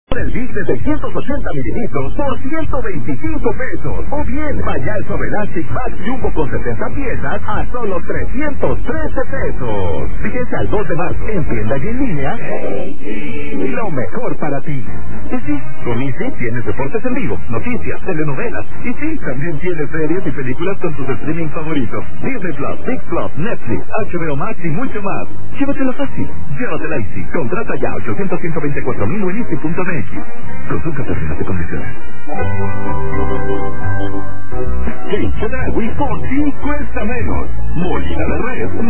El Big de 680 mililitros por 125 pesos. O bien, payaso Elastic Max Jumbo con 70 piezas a solo 313 pesos. Fíjense al 2 de marzo en tienda y en línea. Lo mejor para ti. Y sí, con Easy tienes deportes en vivo, noticias, telenovelas. Y sí, también tienes series y películas con tus streaming favoritos. Disney Plus, Big Plus, Netflix, HBO Max y mucho más. Llévatelo fácil. Llévatela Easy. Contrata ya 800-124,000 o en Easy.mx. Consulta términos y condiciones. En Chedraui por ti cuesta menos. Molina de res.